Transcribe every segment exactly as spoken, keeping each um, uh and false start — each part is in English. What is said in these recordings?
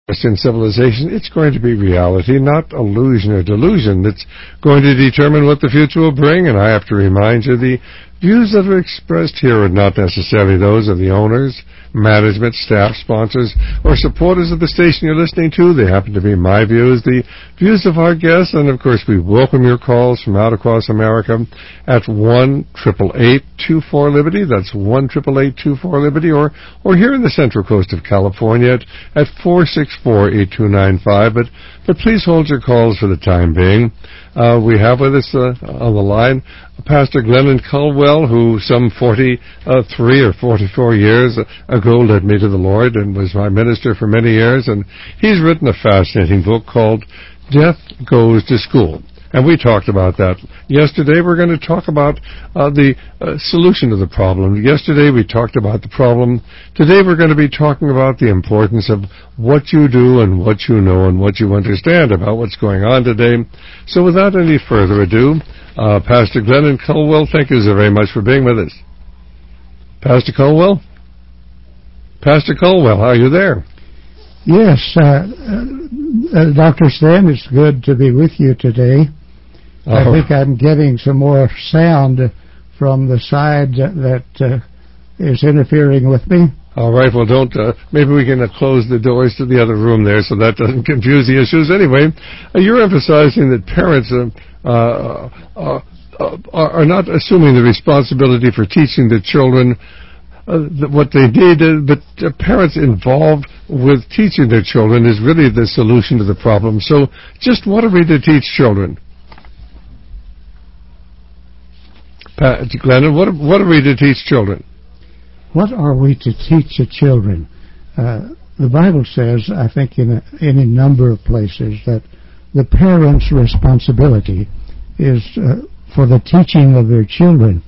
Western civilization, it's going to be reality, not illusion or delusion, that's going to determine what the future will bring. And I have to remind you, the views that are expressed here are not necessarily those of the owners, management, staff, sponsors, or supporters of the station you're listening to. They happen to be my views, the views of our guests, and of course we welcome your calls from out across America at one eight eight eight, two four, Liberty. That's one eight eight eight, two four, Liberty, or or here in the Central Coast of California at, at four six four, eight two nine five. But but please hold your calls for the time being. Uh, we have with us uh, on the line Pastor Glennon Culwell, who some forty-three or forty-four years ago led me to the Lord and was my minister for many years. And he's written a fascinating book called Death Goes to School. And we talked about that. Yesterday we're going to talk about uh, the uh, solution to the problem. Yesterday we talked about the problem. Today we're going to be talking about the importance of what you do and what you know and what you understand about what's going on today. So without any further ado, uh, Pastor Glennon Culwell, thank you so very much for being with us. Pastor Culwell? Pastor Culwell, are you there? Yes, uh, uh, Doctor Stan, it's good to be with you today. Oh. I think I'm getting some more sound from the side that uh, is interfering with me. All right, well, don't, uh, maybe we can uh, close the doors to the other room there so that doesn't confuse the issues. Anyway, uh, you're emphasizing that parents uh, uh, uh, uh, are not assuming the responsibility for teaching the children uh, what they need, uh, but uh, parents involved with teaching their children is really the solution to the problem. So just what are we to teach children? Pat, Glennon, what, what are we to teach children? What are we to teach the children? Uh, the Bible says, I think in a, in a number of places, that the parents' responsibility is uh, for the teaching of their children.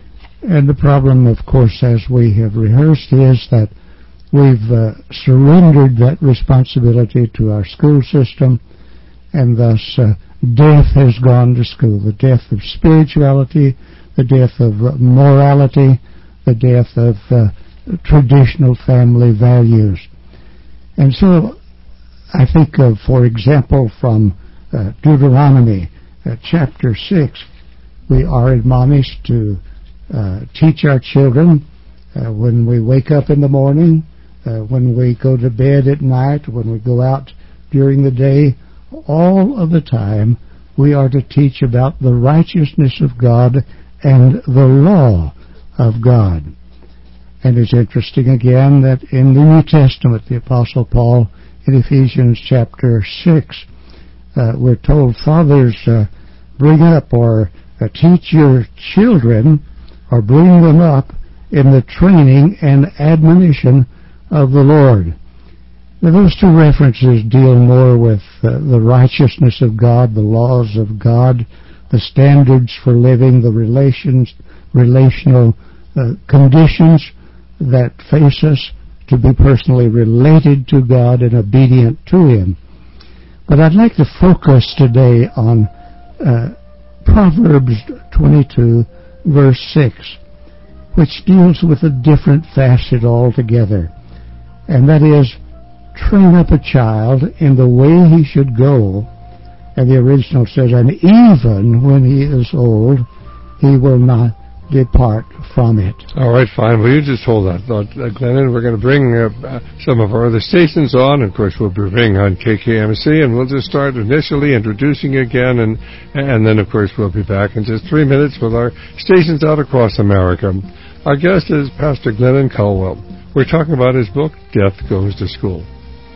And the problem, of course, as we have rehearsed, is that we've uh, surrendered that responsibility to our school system, and thus uh, death has gone to school. The death of spirituality, the death of morality, the death of uh, traditional family values. And so I think of, for example, from uh, Deuteronomy uh, chapter six, we are admonished to uh, teach our children uh, when we wake up in the morning, uh, when we go to bed at night, when we go out during the day, all of the time we are to teach about the righteousness of God and the law of God. And it's interesting again that in the New Testament, the Apostle Paul in Ephesians chapter six, uh, we're told, fathers, uh, bring up or uh, teach your children or bring them up in the training and admonition of the Lord. Now, those two references deal more with uh, the righteousness of God, the laws of God, the standards for living, the relations, relational uh, conditions that face us to be personally related to God and obedient to Him. But I'd like to focus today on uh, Proverbs twenty-two, verse six, which deals with a different facet altogether, and that is, train up a child in the way he should go. And the original says, and even when he is old, he will not depart from it. All right, fine. Well, you just hold that thought, uh, Glennon. We're going to bring uh, some of our other stations on. Of course, we'll be bringing on K K M C, and we'll just start initially introducing again, and and then, of course, we'll be back in just three minutes with our stations out across America. Our guest is Pastor Glennon Culwell. We're talking about his book, Death Goes to School.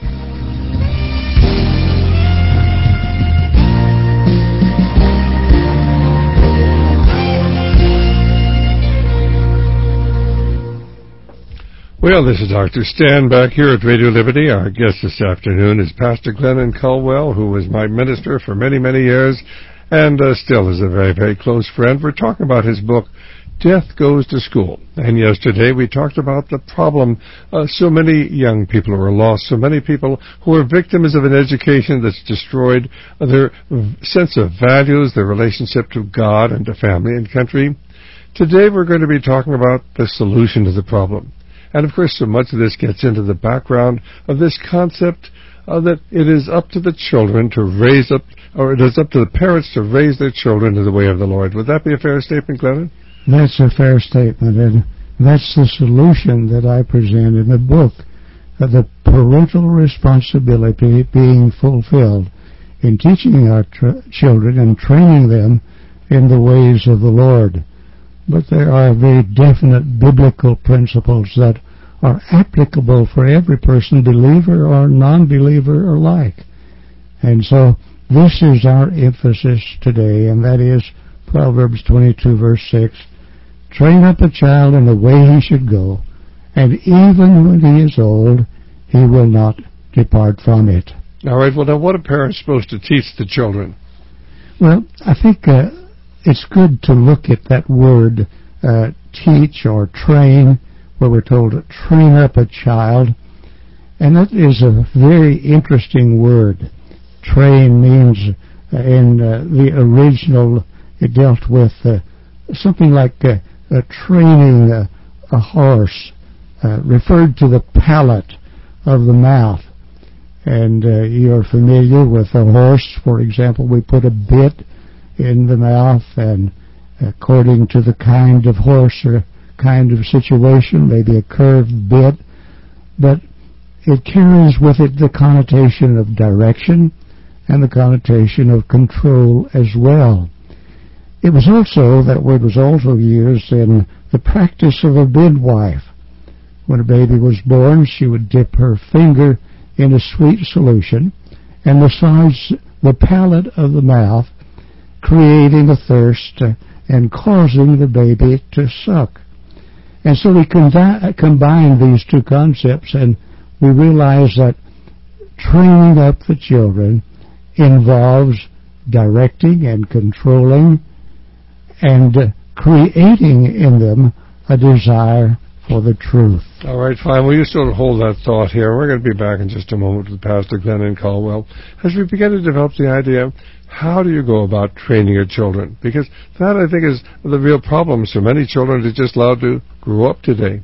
Well, this is Doctor Stan back here at Radio Liberty. Our guest this afternoon is Pastor Glennon Culwell, who was my minister for many, many years and uh, still is a very, very close friend. We're talking about his book, Death Goes to School. And yesterday we talked about the problem. Uh, so many young people who are lost, so many people who are victims of an education that's destroyed their sense of values, their relationship to God and to family and country. Today we're going to be talking about the solution to the problem. And, of course, so much of this gets into the background of this concept uh, that it is up to the children to raise up, or it is up to the parents to raise their children to the way of the Lord. Would that be a fair statement, Glennon? That's a fair statement, and that's the solution that I present in the book, uh, the parental responsibility being fulfilled in teaching our tr- children and training them in the ways of the Lord. But there are very definite biblical principles that are applicable for every person, believer or non-believer alike. And so this is our emphasis today, and that is Proverbs twenty-two, verse six. Train up a child in the way he should go, and even when he is old, he will not depart from it. All right, well, now what are parents supposed to teach the children? Well, I think uh, it's good to look at that word, uh, teach or train, where we're told to train up a child. And that is a very interesting word. Train means, uh, in uh, the original, it dealt with uh, something like uh, uh, training uh, a horse, uh, referred to the palate of the mouth. And uh, you're familiar with a horse, for example. We put a bit in the mouth, and according to the kind of horse or kind of situation, maybe a curved bit, but it carries with it the connotation of direction and the connotation of control as well. It was also, that word was also used in the practice of a midwife. When a baby was born, she would dip her finger in a sweet solution and massage the palate of the mouth, creating a thirst uh, and causing the baby to suck. And so we condi- combine these two concepts, and we realize that training up the children involves directing and controlling and uh, creating in them a desire for the truth. All right, fine. Well, you sort of hold that thought here. We're going to be back in just a moment with Pastor Glennon Caldwell as we begin to develop the idea, how do you go about training your children? Because that, I think, is the real problem. So many children are just allowed to grow up today.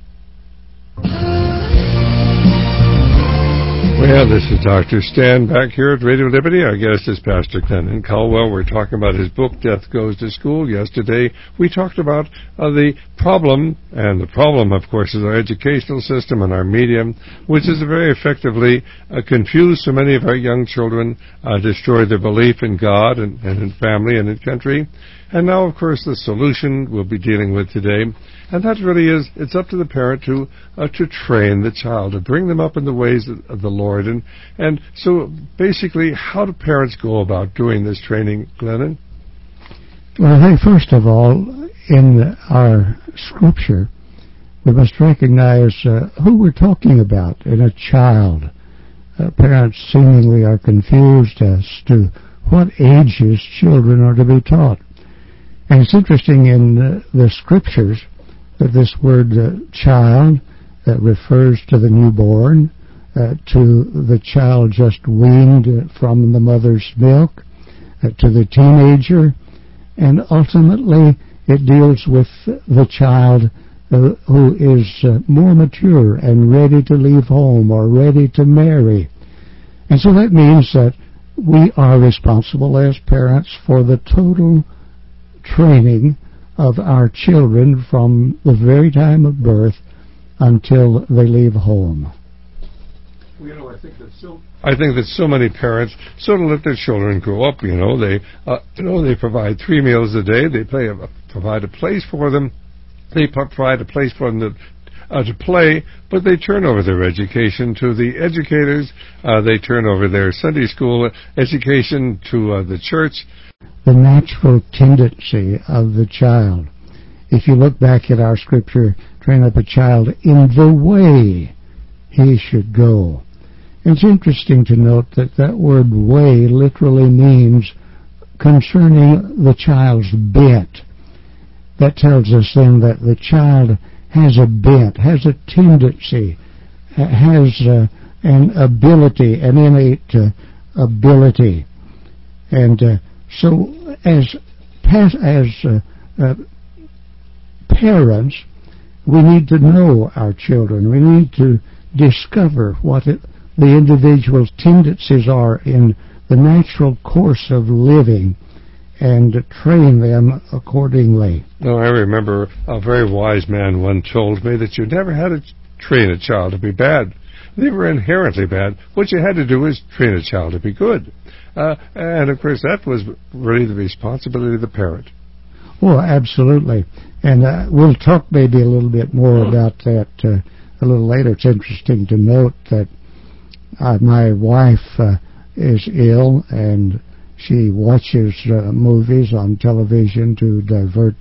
Well, this is Doctor Stan back here at Radio Liberty. Our guest is Pastor Glennon Caldwell. We're talking about his book, Death Goes to School. Yesterday, we talked about uh, the problem, and the problem, of course, is our educational system and our media, which is very effectively uh, confused so many of our young children, uh, destroy their belief in God and, and in family and in country. And now, of course, the solution we'll be dealing with today, and that really is, it's up to the parent to uh, to train the child, to bring them up in the ways of, of the Lord. And and so, basically, how do parents go about doing this training, Glennon? Well, I think, first of all, in our Scripture, we must recognize uh, who we're talking about in a child. Uh, parents seemingly are confused as to what ages children are to be taught. And it's interesting in uh, the Scriptures that this word uh, child uh, refers to the newborn, uh, to the child just weaned from the mother's milk, uh, to the teenager, and ultimately it deals with the child uh, who is uh, more mature and ready to leave home or ready to marry. And so that means that we are responsible as parents for the total training of our children from the very time of birth until they leave home. Well, you know, I think that so. I think that so many parents sort of let their children grow up. You know, they, uh, you know, they provide three meals a day. They play, a, provide a place for them. They provide a place for them to, uh, to play, but they turn over their education to the educators. Uh, they turn over their Sunday school education to uh, the church. The natural tendency of the child. If you look back at our Scripture, train up a child in the way he should go. It's interesting to note that that word way literally means concerning the child's bent. That tells us then that the child has a bent, has a tendency, has uh, an ability, an innate uh, ability. And uh, so as, as uh, uh, parents, we need to know our children. We need to discover what it, the individual's tendencies are in the natural course of living and train them accordingly. No, I remember a very wise man once told me that you never had to train a child to be bad. They were inherently bad. What you had to do was train a child to be good. Uh, and, of course, that was really the responsibility of the parent. Oh, absolutely. And uh, we'll talk maybe a little bit more about that uh, a little later. It's interesting to note that uh, my wife uh, is ill, and she watches uh, movies on television to divert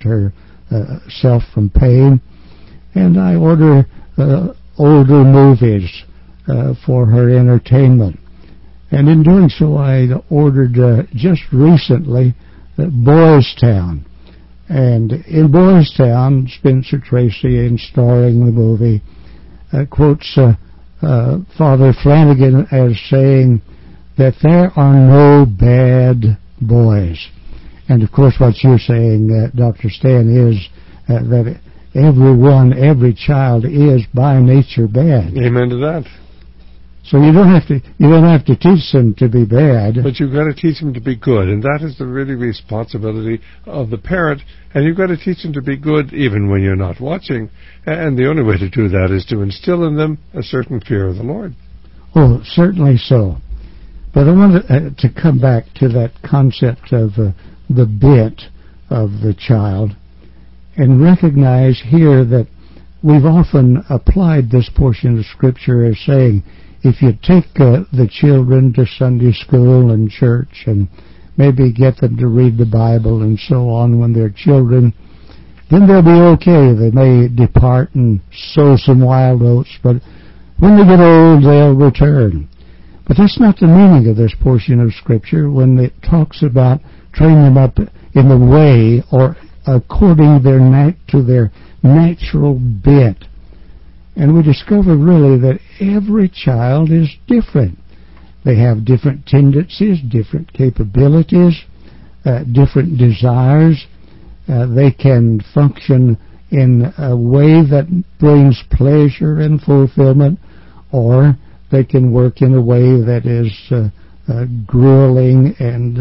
herself uh, from pain. And I order uh, older movies uh, for her entertainment. And in doing so, I ordered uh, just recently uh, Boys Town. And in Boys Town, Spencer Tracy, in starring the movie, uh, quotes uh, uh, Father Flanagan as saying that there are no bad boys. And of course what you're saying, uh, Doctor Stan, is uh, that everyone, every child is by nature bad. Amen to that. So you don't have to you don't have to teach them to be bad. But you've got to teach them to be good, and that is the really responsibility of the parent. And you've got to teach them to be good even when you're not watching. And the only way to do that is to instill in them a certain fear of the Lord. Oh, certainly so. But I want to, uh, to come back to that concept of uh, the bent of the child, and recognize here that we've often applied this portion of Scripture as saying, if you take uh, the children to Sunday school and church and maybe get them to read the Bible and so on when they're children, then they'll be okay. They may depart and sow some wild oats, but when they get old, they'll return. But that's not the meaning of this portion of Scripture when it talks about training them up in the way or according their nat- to their natural bent. And we discover really that every child is different. They have different tendencies, different capabilities, uh, different desires. Uh, they can function in a way that brings pleasure and fulfillment, or they can work in a way that is uh, uh, grueling and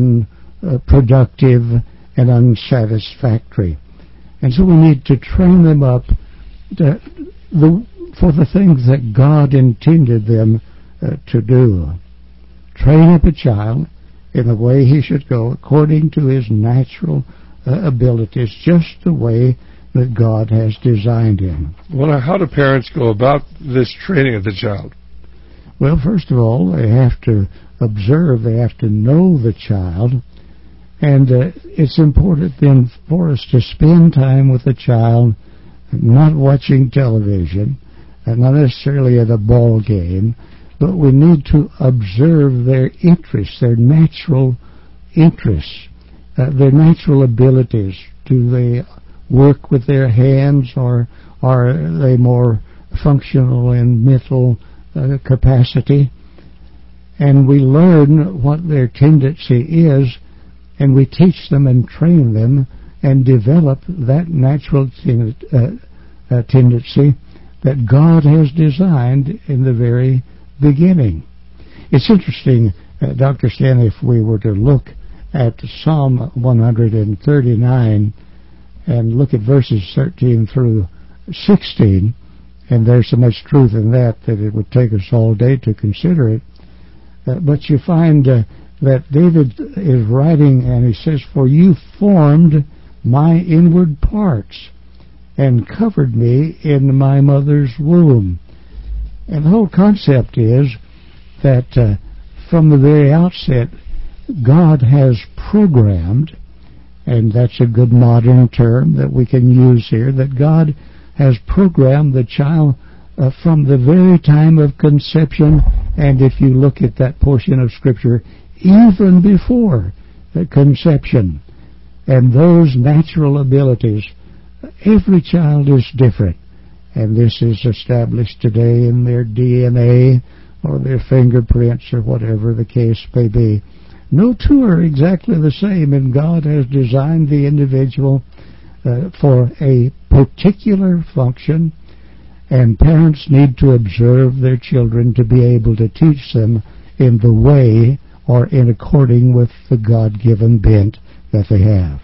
uh, unproductive and unsatisfactory. And so we need to train them up to, the, for the things that God intended them uh, to do. Train up a child in the way he should go according to his natural uh, abilities, just the way that God has designed him. Well, how do parents go about this training of the child? Well, first of all, they have to observe, they have to know the child, and uh, it's important then for us to spend time with the child, not watching television, and not necessarily at a ball game, but we need to observe their interests, their natural interests, uh, their natural abilities. Do they work with their hands, or are they more functional in mental uh, capacity? And we learn what their tendency is, and we teach them and train them and develop that natural ten- uh, uh, tendency that God has designed in the very beginning. It's interesting, uh, Doctor Stanley, if we were to look at Psalm one thirty-nine and look at verses thirteen through sixteen, and there's so much truth in that that it would take us all day to consider it. Uh, but you find uh, that David is writing, and he says, "For you formed my inward parts and covered me in my mother's womb." And the whole concept is that uh, from the very outset, God has programmed, and that's a good modern term that we can use here, that God has programmed the child uh, from the very time of conception, and if you look at that portion of Scripture, even before the conception. And those natural abilities, every child is different, and this is established today in their D N A or their fingerprints or whatever the case may be. No two are exactly the same, and God has designed the individual uh, for a particular function, And parents need to observe their children to be able to teach them in the way or in according with the God-given bent that they have.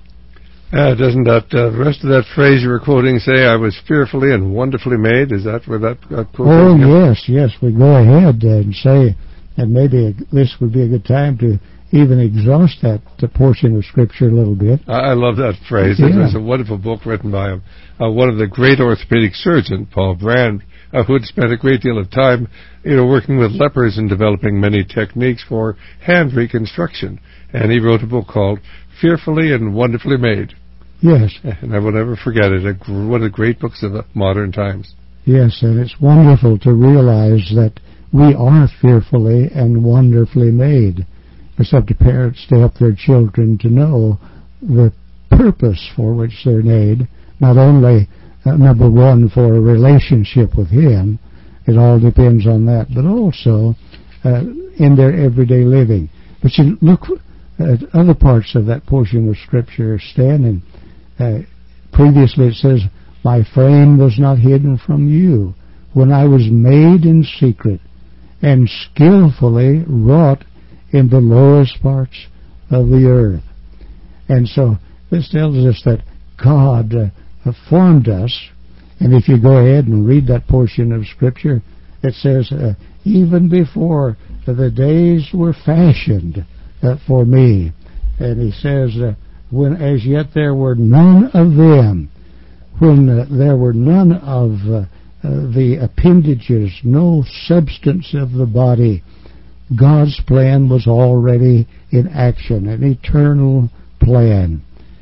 Uh, doesn't that uh, rest of that phrase you were quoting say, I was fearfully and wonderfully made? Is that where that uh, quote Oh, is? yes, yes. We go ahead and say, and maybe a, this would be a good time to even exhaust that uh, portion of Scripture a little bit. I, I love that phrase. Yeah. It was a wonderful book written by him. Uh, one of the great orthopedic surgeons, Paul Brand, uh, who had spent a great deal of time, you know, working with lepers and developing many techniques for hand reconstruction. And he wrote a book called Fearfully and Wonderfully Made. Yes. And I will never forget it. A, one of the great books of the modern times. Yes, and it's wonderful to realize that we are fearfully and wonderfully made. It's up to parents to help their children to know the purpose for which they're made, not only, uh, number one, for a relationship with Him, it all depends on that, but also uh, in their everyday living. But you look at other parts of that portion of Scripture, Stan, and uh, previously it says, my frame was not hidden from you when I was made in secret and skillfully wrought in the lowest parts of the earth. And so this tells us that God uh, formed us, and if you go ahead and read that portion of Scripture, it says, uh, even before the days were fashioned uh, for me. And he says, uh, when as yet there were none of them, when uh, there were none of uh, uh, the appendages, no substance of the body, God's plan was already in action, an eternal plan.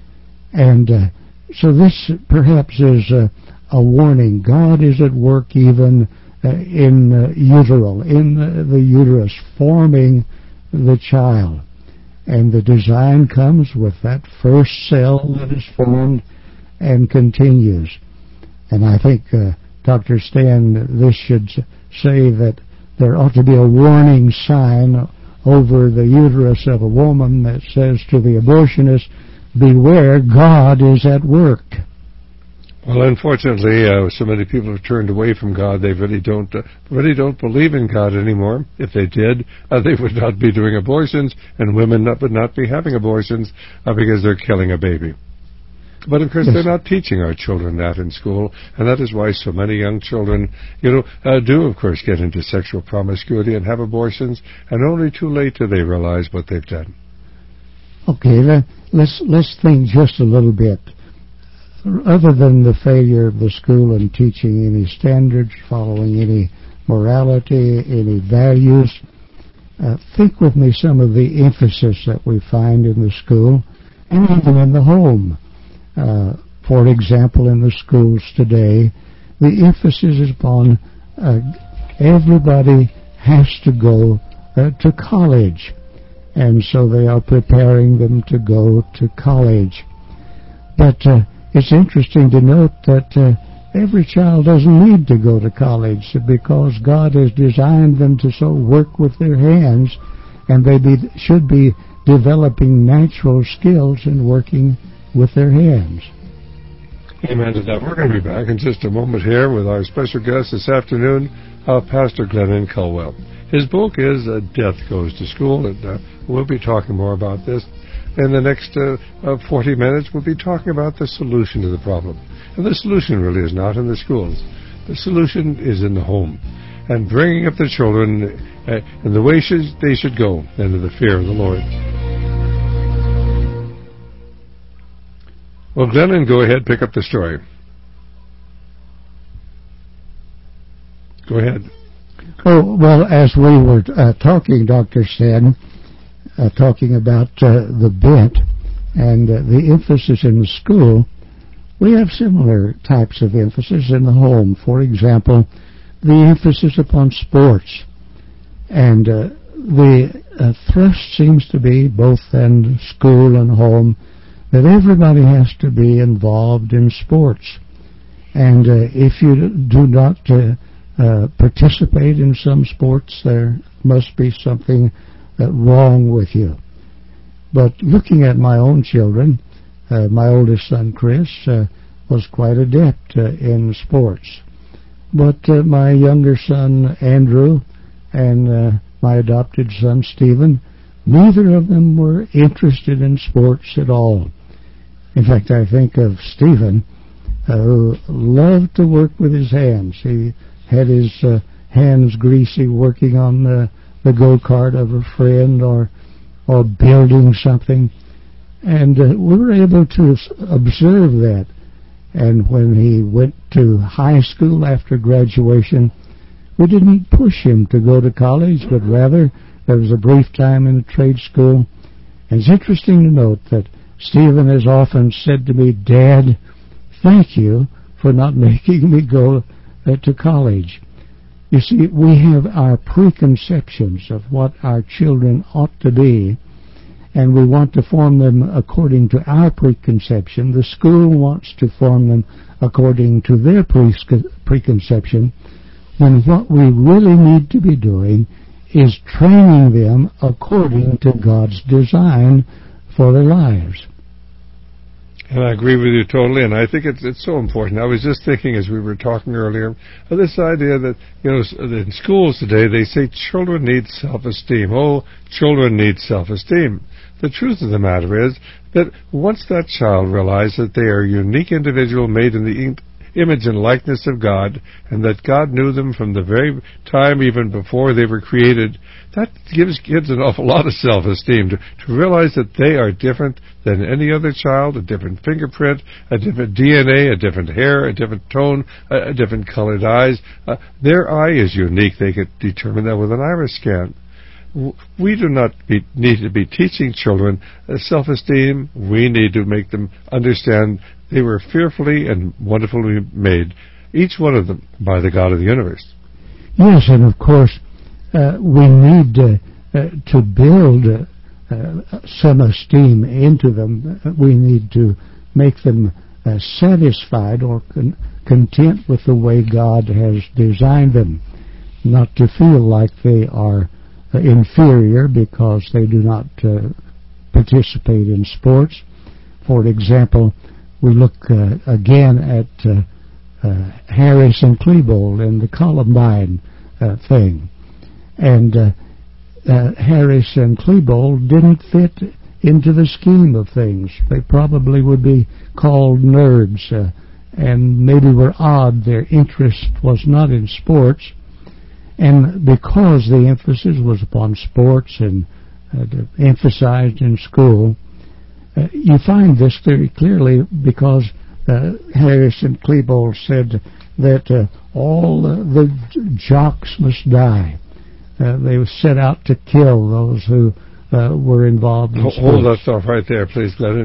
And uh, so this perhaps is uh, a warning. God is at work even uh, in uh, utero, in uh, the uterus, forming the child. And the design comes with that first cell that is formed and continues. And I think, uh, Doctor Stan, this should say that there ought to be a warning sign over the uterus of a woman that says to the abortionist, beware, God is at work. Well, unfortunately, uh, so many people have turned away from God. They really don't uh, really don't believe in God anymore. If they did, uh, they would not be doing abortions, and women not, would not be having abortions uh, because they're killing a baby. But, of course, yes. They're not teaching our children that in school, and that is why so many young children, you know, uh, do, of course, get into sexual promiscuity and have abortions, and only too late do they realize what they've done. Okay, let, let's, let's think just a little bit. Other than the failure of the school in teaching any standards, following any morality, any values, uh, think with me some of the emphasis that we find in the school and even in the home. Uh, for example, in the schools today, the emphasis is upon uh, everybody has to go uh, to college, and so they are preparing them to go to college. But uh, it's interesting to note that uh, every child doesn't need to go to college because God has designed them to so work with their hands, and they be, should be developing natural skills in working with their hands. Amen to that. We're going to be back in just a moment here with our special guest this afternoon, uh, Pastor Glennon Culwell. His book is uh, Death Goes to School, and uh, we'll be talking more about this. In the next uh, uh, forty minutes, we'll be talking about the solution to the problem. And the solution really is not in the schools. The solution is in the home, and bringing up the children uh, in the way should, they should go, into the fear of the Lord. Well, Glennon, go ahead, pick up the story. Go ahead. Oh, well, as we were uh, talking, Doctor Stan, uh, talking about uh, the bent and uh, the emphasis in the school, we have similar types of emphasis in the home. For example, the emphasis upon sports. And uh, the uh, thrust seems to be, both in school and home, that everybody has to be involved in sports. And uh, if you do not uh, uh, participate in some sports, there must be something uh, wrong with you. But looking at my own children, uh, my oldest son, Chris, uh, was quite adept uh, in sports. but uh, my younger son, Andrew, and uh, my adopted son, Stephen, neither of them were interested in sports at all. In fact, I think of Stephen, uh, who loved to work with his hands. He had his uh, hands greasy working on the, the go-kart of a friend or or building something. And uh, we were able to observe that. And when he went to high school after graduation, we didn't push him to go to college, but rather there was a brief time in a trade school. And it's interesting to note that Stephen has often said to me, "Dad, thank you for not making me go uh, to college." You see, we have our preconceptions of what our children ought to be, and we want to form them according to our preconception. The school wants to form them according to their pre- preconception, when what we really need to be doing is training them according to God's design for their lives. And I agree with you totally, and I think it's it's so important. I was just thinking as we were talking earlier of this idea that, you know, in schools today they say children need self-esteem. Oh, children need self-esteem. The truth of the matter is that once that child realizes that they are a unique individual made in the image and likeness of God, and that God knew them from the very time even before they were created, that gives kids an awful lot of self-esteem, to, to realize that they are different than any other child, a different fingerprint, a different D N A, a different hair, a different tone, a, a different colored eyes. Uh, their eye is unique. They could determine that with an iris scan. We do not be, need to be teaching children uh, self-esteem. We need to make them understand they were fearfully and wonderfully made, each one of them, by the God of the universe. Yes, and of course, uh, we need uh, uh, to build uh, uh, some esteem into them. We need to make them uh, satisfied or con- content with the way God has designed them, not to feel like they are uh, inferior because they do not uh, participate in sports. For example, we look uh, again at uh, uh, Harris and Klebold and the Columbine uh, thing. And uh, uh, Harris and Klebold didn't fit into the scheme of things. They probably would be called nerds uh, and maybe were odd. Their interest was not in sports. And because the emphasis was upon sports and uh, emphasized in school, Uh, you find this very clearly because uh, Harris and Klebold said that uh, all uh, the jocks must die. Uh, they set out to kill those who uh, were involved in Hold sports. Hold that thought right there, please, Glennon.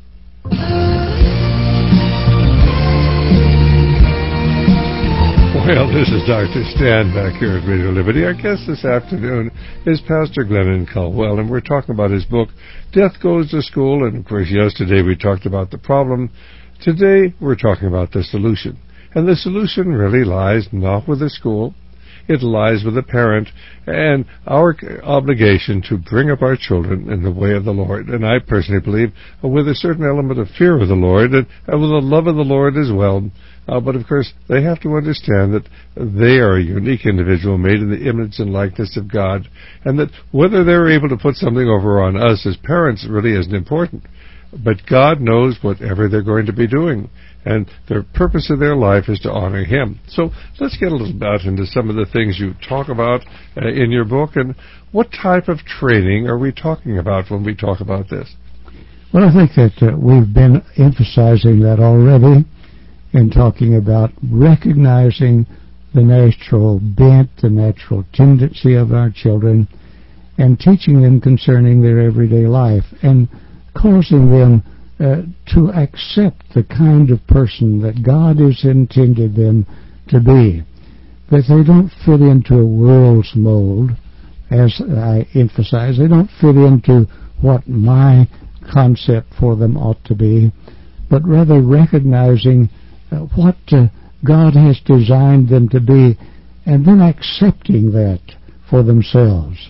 Well, this is Doctor Stan back here at Radio Liberty. Our guest this afternoon is Pastor Glennon Culwell, and we're talking about his book, Death Goes to School. And, of course, yesterday we talked about the problem. Today we're talking about the solution. And the solution really lies not with the school. It lies with the parent and our obligation to bring up our children in the way of the Lord. And I personally believe with a certain element of fear of the Lord and with a love of the Lord as well. Uh, but, of course, they have to understand that they are a unique individual made in the image and likeness of God, and that whether they're able to put something over on us as parents really isn't important. But God knows whatever they're going to be doing, and the purpose of their life is to honor Him. So let's get a little bit into some of the things you talk about uh, in your book, and what type of training are we talking about when we talk about this? Well, I think that uh, we've been emphasizing that already in talking about recognizing the natural bent, the natural tendency of our children, and teaching them concerning their everyday life, and causing them uh, to accept the kind of person that God has intended them to be, that they don't fit into a world's mold, as I emphasize. They don't fit into what my concept for them ought to be, but rather recognizing uh, what uh, God has designed them to be, and then accepting that for themselves.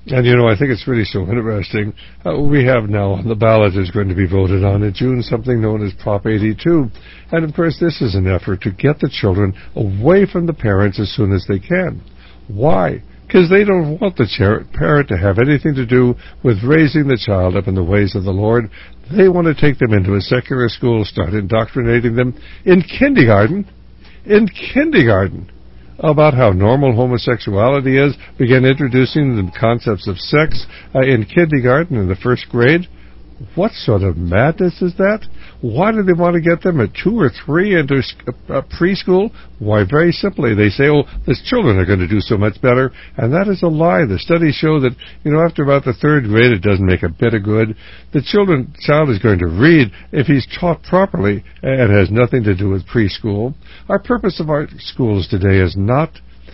And, you know, I think it's really so interesting. Uh, we have now on the ballot is going to be voted on in June something known as Prop eighty-two. And, of course, this is an effort to get the children away from the parents as soon as they can. Why? Because they don't want the char- parent to have anything to do with raising the child up in the ways of the Lord. They want to take them into a secular school, start indoctrinating them in kindergarten, in kindergarten, about how normal homosexuality is, begin introducing them concepts of sex uh, in kindergarten in the first grade. What sort of madness is that? Why do they want to get them at two or three into uh, preschool? Why, very simply, they say, oh, the children are going to do so much better, and that is a lie. The studies show that, you know, after about the third grade, it doesn't make a bit of good. The children, child is going to read if he's taught properly, and it has nothing to do with preschool. Our purpose of our schools today is not,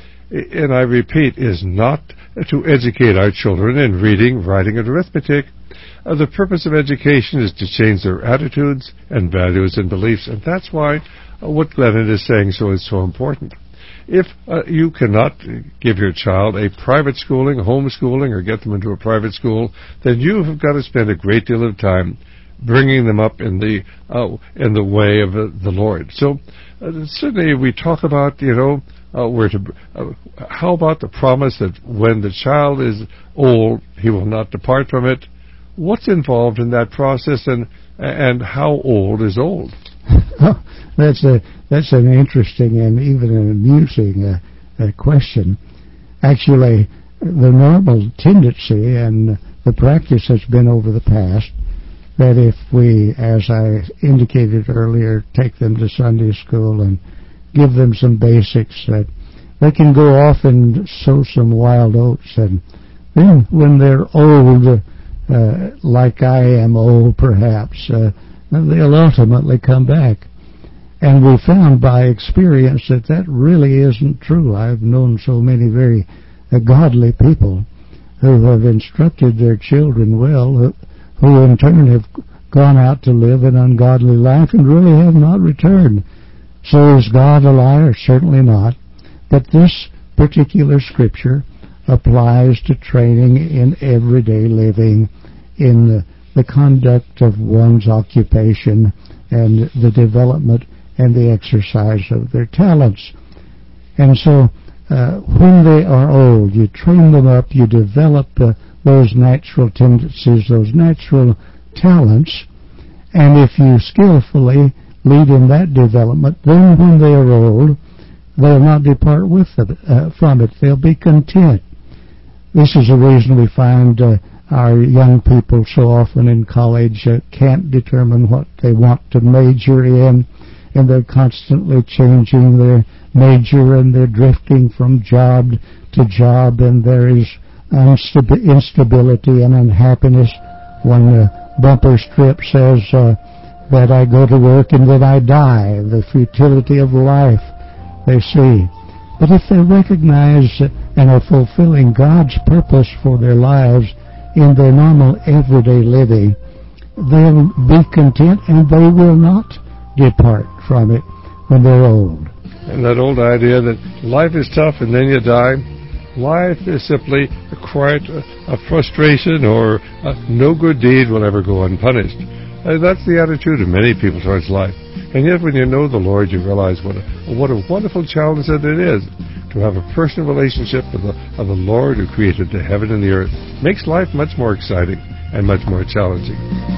and I repeat, is not to educate our children in reading, writing, and arithmetic. Uh, the purpose of education is to change their attitudes and values and beliefs, and that's why uh, what Glennon is saying so is so important. If uh, you cannot give your child a private schooling, homeschooling, or get them into a private school, then you have got to spend a great deal of time bringing them up in the uh, in the way of uh, the Lord. So uh, certainly we talk about, you know, uh, where to. Uh, how about the promise that when the child is old, he will not depart from it? What's involved in that process, and and how old is old? Well, that's a that's an interesting and even an amusing uh, uh, question. Actually, the normal tendency and the practice has been over the past that if we, as I indicated earlier, take them to Sunday school and give them some basics, that they can go off and sow some wild oats, and then when they're old, Uh, like I am old, perhaps, uh, they'll ultimately come back. And we found by experience that that really isn't true. I've known so many very uh, godly people who have instructed their children well, who, who in turn have gone out to live an ungodly life and really have not returned. So is God a liar? Certainly not. But this particular scripture applies to training in everyday living, in the, the conduct of one's occupation and the development and the exercise of their talents. And so uh, when they are old, you train them up, you develop uh, those natural tendencies, those natural talents, and if you skillfully lead in that development, then when they are old, they'll not depart with it, uh, from it. They'll be content. This is the reason we find uh, our young people so often in college uh, can't determine what they want to major in, and they're constantly changing their major, and they're drifting from job to job, and there is unstabi- instability and unhappiness. One uh, bumper strip says uh, that I go to work and then I die, the futility of life they see. But if they recognize and are fulfilling God's purpose for their lives in their normal everyday living, they'll be content and they will not depart from it when they're old. And that old idea that life is tough and then you die, life is simply a quiet a frustration, or a no good deed will ever go unpunished. Uh, that's the attitude of many people towards life. And yet when you know the Lord, you realize what a, what a wonderful challenge that it is to have a personal relationship with the, of the Lord who created the heaven and the earth. Makes life much more exciting and much more challenging.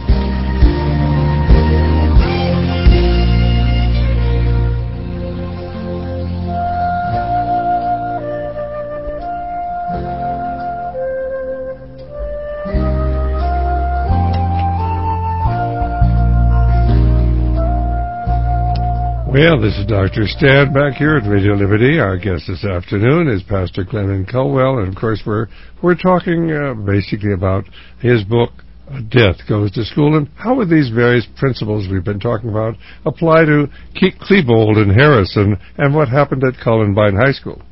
Well, this is Doctor Stan back here at Radio Liberty. Our guest this afternoon is Pastor Glennon Culwell, and of course we're we're talking uh, basically about his book, Death Goes to School, and how would these various principles we've been talking about apply to Klebold and Harris, and, and what happened at Columbine High School?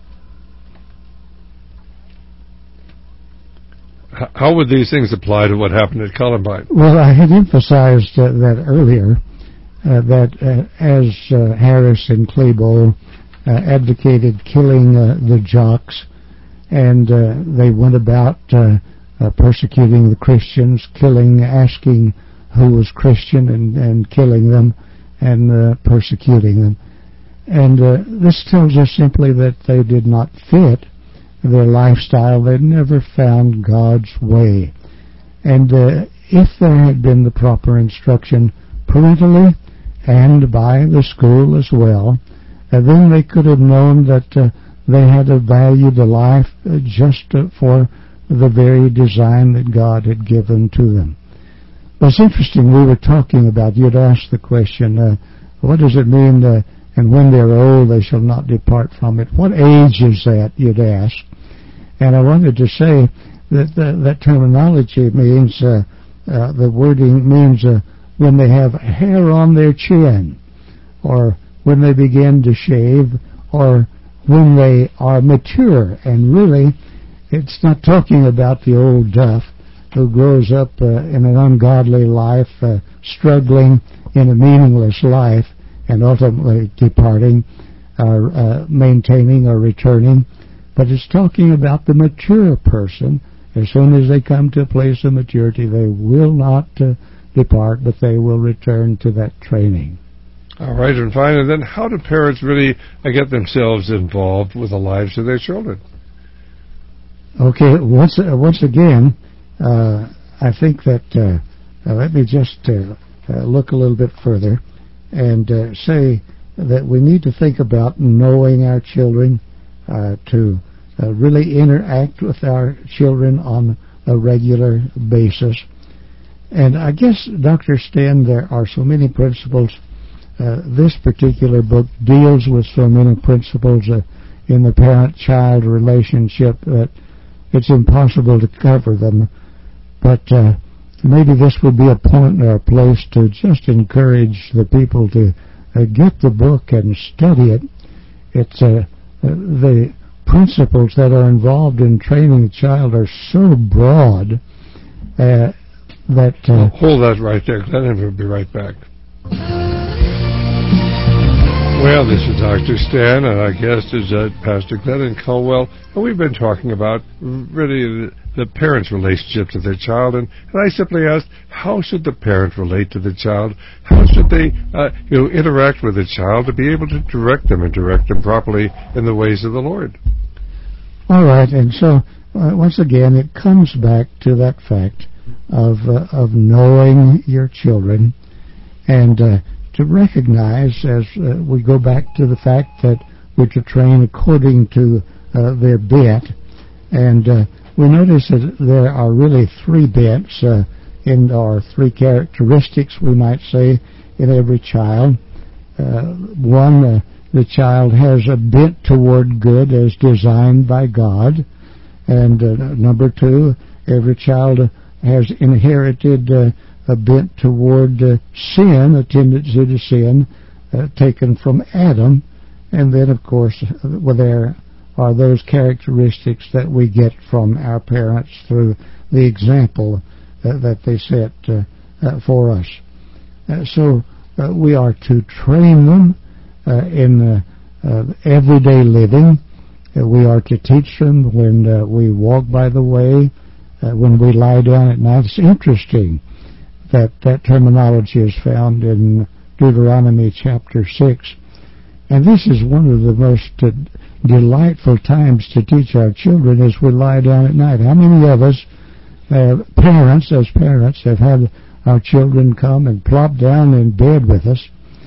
H- how would these things apply to what happened at Columbine? Well, I had emphasized uh, that earlier. Uh, that uh, as uh, Harris and Klebold uh, advocated killing uh, the jocks, and uh, they went about uh, uh, persecuting the Christians, killing, asking who was Christian, and, and killing them, and uh, persecuting them. And uh, this tells us simply that they did not fit their lifestyle. They never found God's way. And uh, if there had been the proper instruction parentally and by the school as well, uh, then they could have known that uh, they had to value the life uh, just uh, for the very design that God had given to them. Well, it's interesting, we were talking about, you'd asked the question, uh, what does it mean, uh, and when they're old they shall not depart from it? What age is that, you'd ask? And I wanted to say that uh, that terminology means, uh, uh, the wording means uh, when they have hair on their chin, or when they begin to shave, or when they are mature. And really, it's not talking about the old duff who grows up uh, in an ungodly life, uh, struggling in a meaningless life, and ultimately departing, or uh, maintaining or returning. But it's talking about the mature person. As soon as they come to a place of maturity, they will not uh, depart, but they will return to that training. All right, and finally, then, how do parents really uh, get themselves involved with the lives of their children? Okay, once uh, once again, uh, I think that, uh, uh, let me just uh, uh, look a little bit further and uh, say that we need to think about knowing our children, uh, to uh, really interact with our children on a regular basis. And I guess, Doctor Stan, there are so many principles. Uh, this particular book deals with so many principles uh, in the parent-child relationship that it's impossible to cover them. But uh, maybe this would be a point or a place to just encourage the people to uh, get the book and study it. It's uh, the principles that are involved in training a child are so broad uh, that... Uh, Hold that right there, Glenn, and we'll be right back. Well, this is Doctor Stan, and our guest is uh, Pastor Glenn Culwell, and we've been talking about really the, the parent's relationship to their child, and, and I simply asked, how should the parent relate to the child? How should they uh, you know, interact with the child to be able to direct them and direct them properly in the ways of the Lord? All right, and so, uh, once again, it comes back to that fact of, uh, of knowing your children, and uh, to recognize, as uh, we go back to the fact that we're to train according to uh, their bent, and uh, we notice that there are really three bents, uh, in or three characteristics, we might say, in every child. Uh, one, uh, the child has a bent toward good as designed by God, and uh, number two, every child has inherited uh, a bent toward uh, sin, a tendency to sin, uh, taken from Adam. And then, of course, well, there are those characteristics that we get from our parents through the example uh, that they set uh, uh, for us. Uh, so uh, we are to train them uh, in uh, uh, everyday living. Uh, we are to teach them when uh, we walk by the way, uh, when we lie down at night. It's interesting that that terminology is found in Deuteronomy chapter six. And this is one of the most uh, delightful times to teach our children as we lie down at night. How many of us, uh, parents, as parents, have had our children come and plop down in bed with us,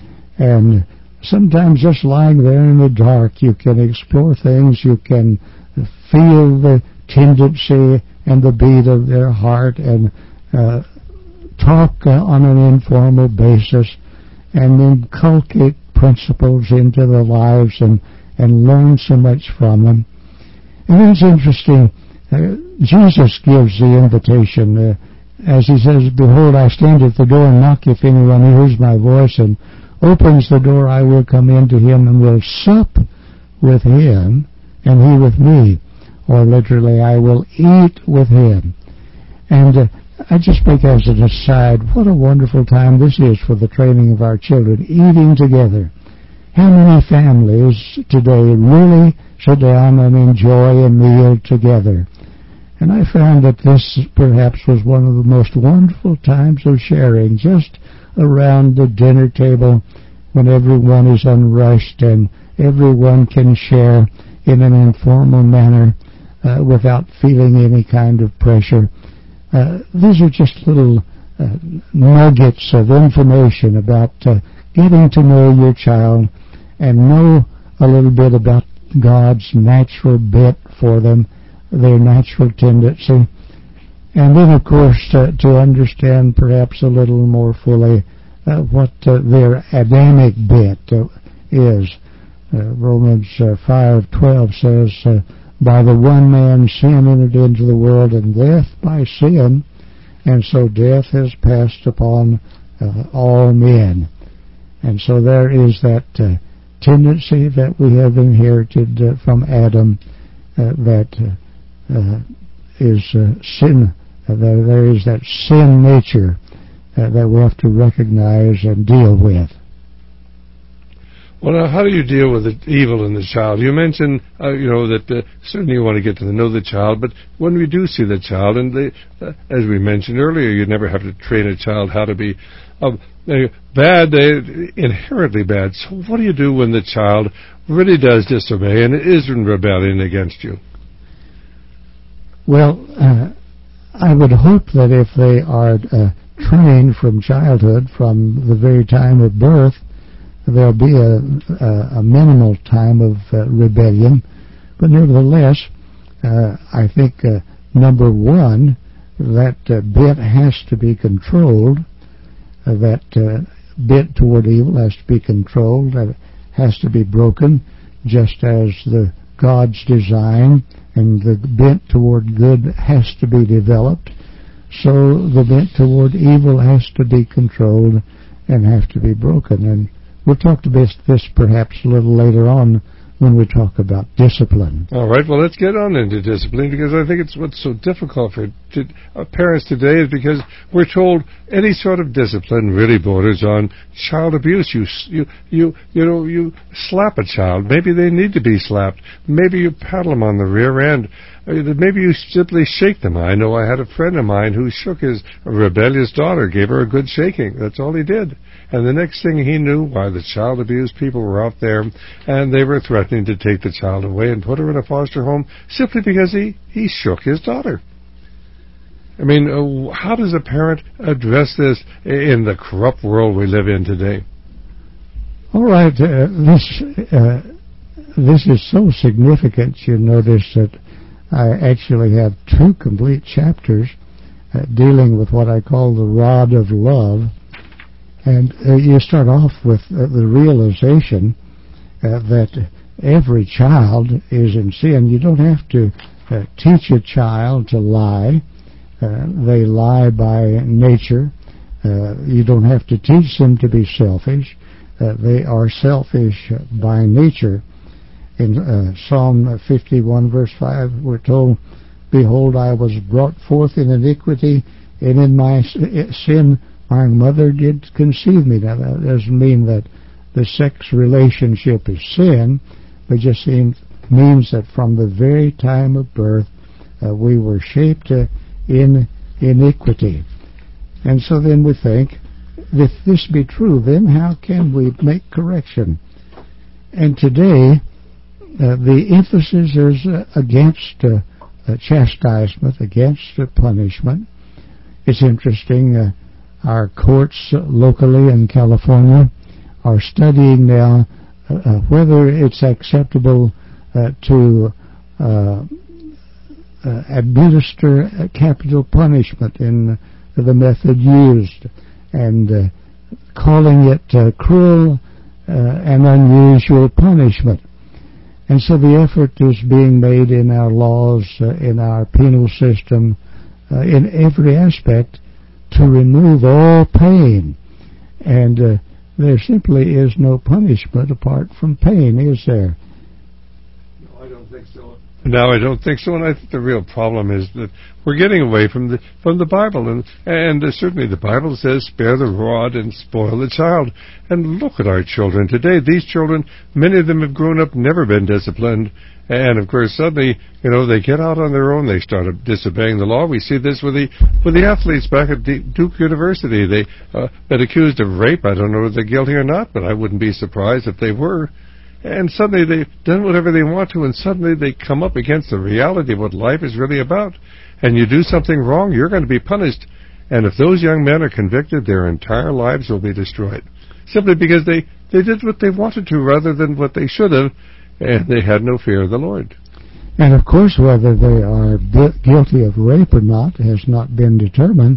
and sometimes just lying there in the dark, you can explore things, you can feel the tendency and the beat of their heart, and uh, talk uh, on an informal basis, and inculcate principles into their lives, and, and learn so much from them. And it's interesting, uh, Jesus gives the invitation, uh, as he says, "Behold, I stand at the door and knock. If anyone hears my voice and opens the door, I will come in to him and will sup with him, and he with me." Or literally, I will eat with him. And uh, I just make as an aside, what a wonderful time this is for the training of our children, eating together. How many families today really sit down and enjoy a meal together. And I found that this perhaps was one of the most wonderful times of sharing, just around the dinner table when everyone is unrushed and everyone can share in an informal manner uh, without feeling any kind of pressure. Uh, these are just little uh, nuggets of information about uh, getting to know your child and know a little bit about God's natural bent for them, their natural tendency. And then, of course, uh, to understand perhaps a little more fully uh, what uh, their Adamic bent uh, is. Uh, Romans uh, five twelve says, uh, by the one man sin entered into the world, and death by sin, and so death has passed upon uh, all men. And so there is that uh, tendency that we have inherited uh, from Adam uh, that uh, uh, is uh, sin. Uh, there, there is that sin nature uh, that we have to recognize and deal with. Well, now, how do you deal with the evil in the child? You mentioned, uh, you know, that uh, certainly you want to get to know the child, but when we do see the child, and they, uh, as we mentioned earlier, you never have to train a child how to be uh, bad, uh, inherently bad. So what do you do when the child really does disobey and is in rebellion against you? Well, uh, I would hope that if they are uh, trained from childhood, from the very time of birth, there'll be a, a, a minimal time of uh, rebellion. But nevertheless, uh, I think, uh, number one, that uh, bent has to be controlled. Uh, that uh, bent toward evil has to be controlled. That has to be broken, just as the God's design and the bent toward good has to be developed. So the bent toward evil has to be controlled and have to be broken. And we'll talk about this perhaps a little later on when we talk about discipline. All right, well, let's get on into discipline, because I think it's what's so difficult for to, uh, parents today is because we're told any sort of discipline really borders on child abuse. You, you, you, you know, you slap a child. Maybe they need to be slapped. Maybe you paddle them on the rear end. Maybe you simply shake them. I know I had a friend of mine who shook his rebellious daughter, gave her a good shaking. That's all he did. And the next thing he knew, why, the child abuse people were out there, and they were threatening to take the child away and put her in a foster home simply because he, he shook his daughter. I mean, uh, how does a parent address this in the corrupt world we live in today? All right, uh, this uh, this is so significant. You notice that I actually have two complete chapters uh, dealing with what I call the rod of love. And uh, you start off with uh, the realization uh, that every child is in sin. You don't have to uh, teach a child to lie. Uh, they lie by nature. Uh, you don't have to teach them to be selfish. Uh, they are selfish by nature. In uh, Psalm fifty-one, verse five, we're told, behold, I was brought forth in iniquity, and in my sin my mother did conceive me. Now, that doesn't mean that the sex relationship is sin, but just seems, means that from the very time of birth, uh, we were shaped uh, in iniquity. And so then we think, if this be true, then how can we make correction? And today, uh, the emphasis is uh, against uh, uh, chastisement, against uh, punishment. It's interesting, uh, our courts locally in California are studying now uh, uh, whether it's acceptable uh, to uh, uh, administer uh, capital punishment in uh, the method used, and uh, calling it uh, cruel uh, and unusual punishment. And so the effort is being made in our laws, uh, in our penal system, uh, in every aspect, to remove all pain. And uh, there simply is no punishment apart from pain, is there? No, I don't think so. No, I don't think so, and I think the real problem is that we're getting away from the from the Bible, and and uh, certainly the Bible says, "Spare the rod and spoil the child." And look at our children today. These children, many of them have grown up, never been disciplined, and of course, suddenly, you know, they get out on their own. They start disobeying the law. We see this with the with the athletes back at Duke University. They uh, been accused of rape. I don't know if they're guilty or not, but I wouldn't be surprised if they were. And suddenly they've done whatever they want to, and suddenly they come up against the reality of what life is really about. And you do something wrong, you're going to be punished. And if those young men are convicted, their entire lives will be destroyed. Simply because they, they did what they wanted to rather than what they should have, and they had no fear of the Lord. And of course, whether they are guilty of rape or not has not been determined,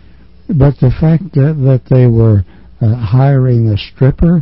but the fact that, that they were uh, hiring a stripper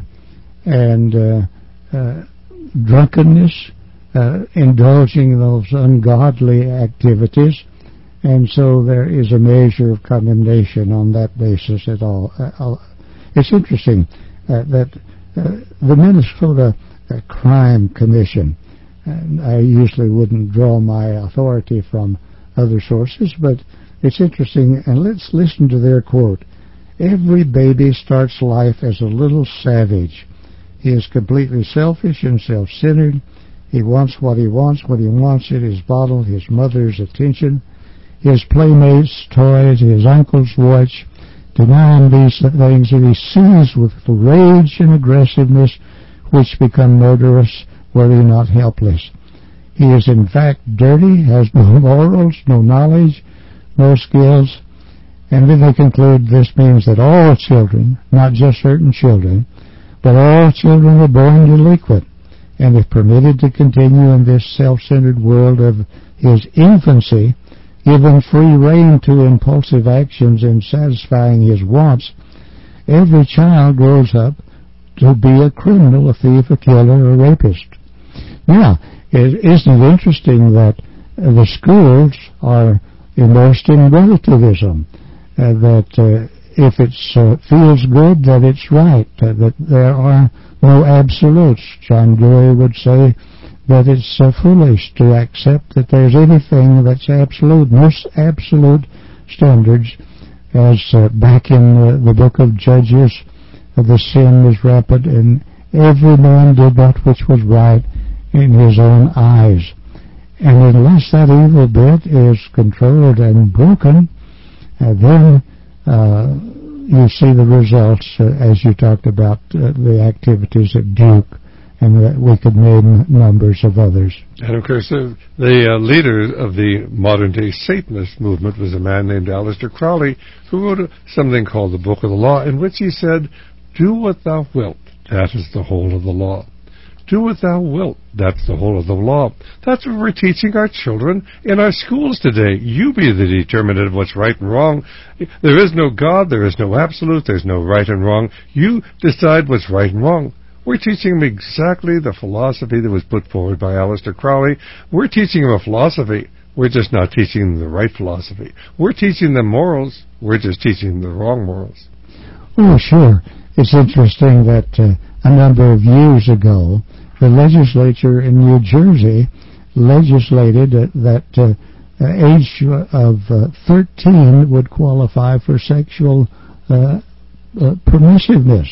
and uh, Uh, drunkenness, uh, indulging in those ungodly activities, and so there is a measure of condemnation on that basis at all. Uh, it's interesting uh, that uh, the Minnesota uh, Crime Commission, and I usually wouldn't draw my authority from other sources, but it's interesting, and let's listen to their quote. "Every baby starts life as a little savage. He is completely selfish and self-centered. He wants what he wants when he wants it, his bottle, his mother's attention, his playmates' toys, his uncle's watch. Deny him these things, and he sees with rage and aggressiveness which become murderous were he not helpless. He is in fact dirty, has no morals, no knowledge, no skills." And then they conclude this means that all children, not just certain children, but all children are born delinquent, and if permitted to continue in this self-centered world of his infancy, given free rein to impulsive actions in satisfying his wants, every child grows up to be a criminal, a thief, a killer, a rapist. Now, isn't it interesting that the schools are immersed in relativism, uh, that uh, if it uh, feels good, that it's right, uh, that there are no absolutes. John Dewey would say that it's uh, foolish to accept that there's anything that's absolute, no absolute standards, as uh, back in uh, the book of Judges, uh, the sin was rampant, and every man did that which was right in his own eyes. And unless that evil bit is controlled and broken, uh, then Uh, you see the results, uh, as you talked about uh, the activities at Duke, and that we could name numbers of others. And of course, uh, the uh, leader of the modern-day Satanist movement was a man named Aleister Crowley, who wrote a, something called the Book of the Law, in which he said, "Do what thou wilt, that is the whole of the law. Do what thou wilt, that's the whole of the law." That's what we're teaching our children in our schools today. You be the determinant of what's right and wrong. There is no God, there is no absolute, there's no right and wrong. You decide what's right and wrong. We're teaching them exactly the philosophy that was put forward by Aleister Crowley. We're teaching them a philosophy. We're just not teaching them the right philosophy. We're teaching them morals. We're just teaching them the wrong morals. Oh, sure. It's interesting that uh, a number of years ago, the legislature in New Jersey legislated uh, that uh, the age of uh, thirteen would qualify for sexual uh, uh, permissiveness.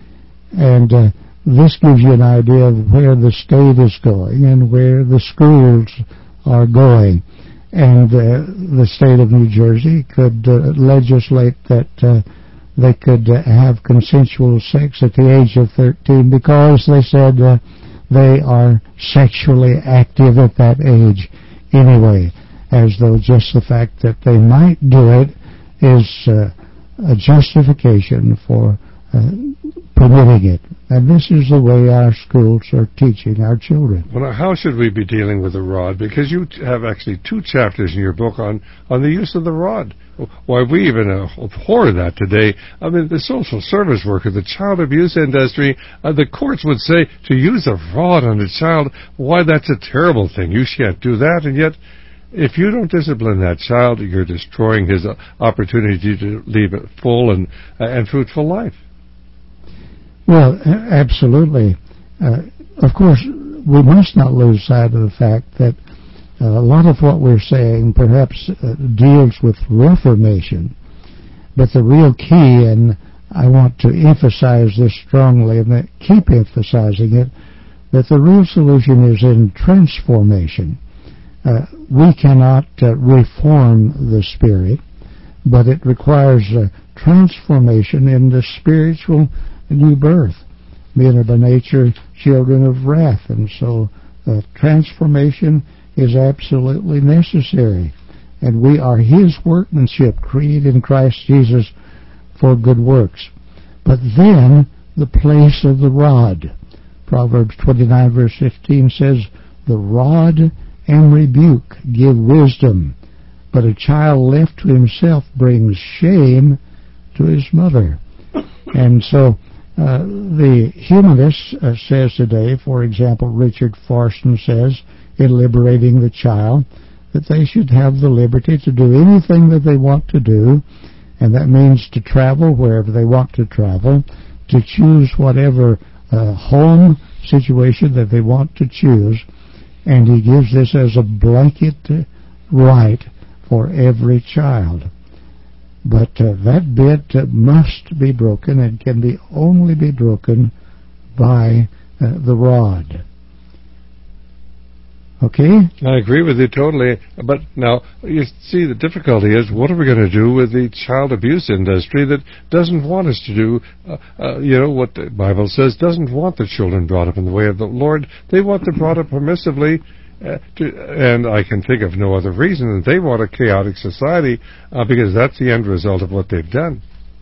And uh, this gives you an idea of where the state is going and where the schools are going. And uh, the state of New Jersey could uh, legislate that uh, they could uh, have consensual sex at the age of thirteen because they said uh, they are sexually active at that age anyway, as though just the fact that they might do it is uh, a justification for uh, permitting it. And this is the way our schools are teaching our children. Well, now, how should we be dealing with the rod? Because you have actually two chapters in your book on, on the use of the rod. Why, we even uh, abhor that today. I mean, the social service worker, the child abuse industry, uh, the courts would say to use a rod on a child, why, that's a terrible thing. You can't do that. And yet, if you don't discipline that child, you're destroying his uh, opportunity to lead a full and, uh, and fruitful life. Well, absolutely. Uh, of course, we must not lose sight of the fact that Uh, a lot of what we're saying perhaps uh, deals with reformation, but the real key, and I want to emphasize this strongly and keep emphasizing it, that the real solution is in transformation. Uh, we cannot uh, reform the spirit, but it requires uh, transformation in the spiritual new birth. Men are by nature children of wrath, and so uh, transformation is absolutely necessary. And we are His workmanship, created in Christ Jesus for good works. But then, the place of the rod. Proverbs twenty-nine verse fifteen says, "The rod and rebuke give wisdom, but a child left to himself brings shame to his mother." And so, uh, the humanist uh, says today, for example, Richard Forson says, in Liberating the Child, that they should have the liberty to do anything that they want to do, and that means to travel wherever they want to travel, to choose whatever uh, home situation that they want to choose, and he gives this as a blanket right for every child. But uh, that bit uh, must be broken, and can be only be broken by uh, the rod. Okay? I agree with you totally. But now, you see, the difficulty is, what are we going to do with the child abuse industry that doesn't want us to do, uh, uh, you know, what the Bible says, doesn't want the children brought up in the way of the Lord. They want them brought up permissively, uh, to, and I can think of no other reason than they want a chaotic society, uh, because that's the end result of what they've done.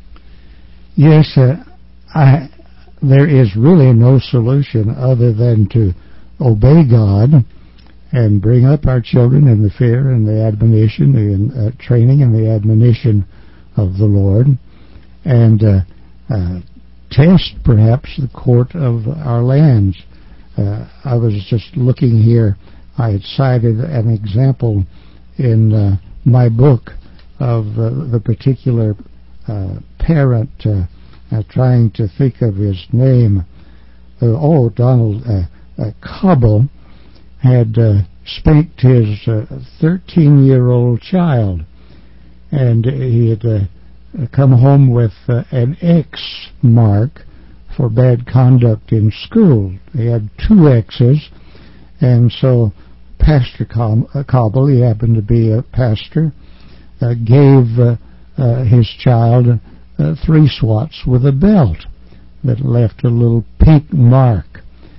Yes, uh, I, there is really no solution other than to obey God and bring up our children in the fear and the admonition, the uh, training and the admonition of the Lord, and uh, uh, test perhaps the court of our lands. Uh, I was just looking here. I had cited an example in uh, my book of uh, the particular uh, parent, uh, uh, trying to think of his name. Uh, oh, Donald uh, uh, Cobble had uh, spanked his thirteen-year-old uh, child, and he had uh, come home with uh, an X mark for bad conduct in school. He had two X's, and so Pastor Com- uh, Cobble, he happened to be a pastor, uh, gave uh, uh, his child uh, three swats with a belt that left a little pink mark.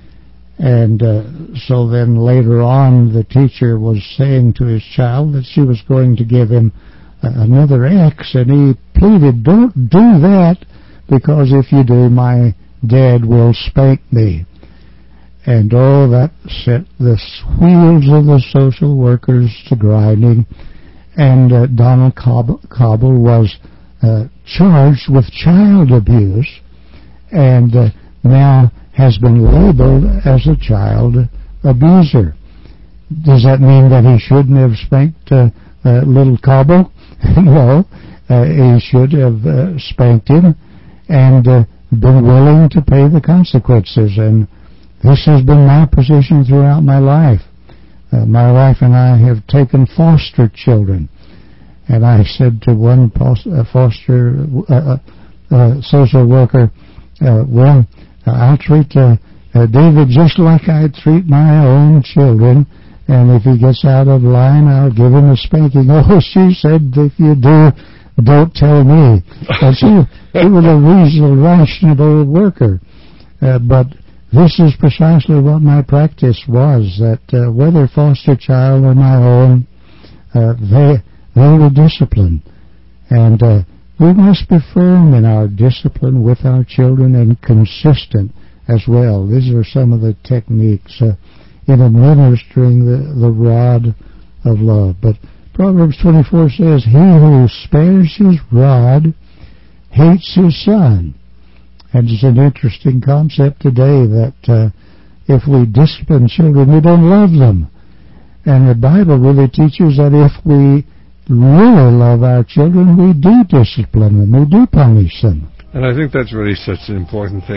And uh, so then later on, the teacher was saying to his child that she was going to give him uh, another X, and he pleaded, "Don't do that, because if you do, my dad will spank me." And oh, that set the wheels of the social workers to grinding, and uh, Donald Cobble, Cobble was uh, charged with child abuse, and uh, now has been labeled as a child abuser. Does that mean that he shouldn't have spanked uh, uh, little Cobble? No, uh, he should have uh, spanked him and uh, been willing to pay the consequences. And this has been my position throughout my life. Uh, my wife and I have taken foster children, and I said to one foster uh, uh, social worker, uh, well, I'll treat uh, uh, David just like I treat my own children, and if he gets out of line, I'll give him a spanking. Oh, she said, if you do, don't tell me. And she, she was a reasonable, rational worker. Uh, but this is precisely what my practice was, that uh, whether foster child or my own, uh, they, they were disciplined. And uh, we must be firm in our discipline with our children and consistent as well. These are some of the techniques uh, in administering the, the rod of love. But Proverbs twenty-four says, "He who spares his rod hates his son." And it's an interesting concept today that uh, if we discipline children, we don't love them. And the Bible really teaches that if we really love our children, we do discipline them, we do punish them. And I think that's really such an important thing.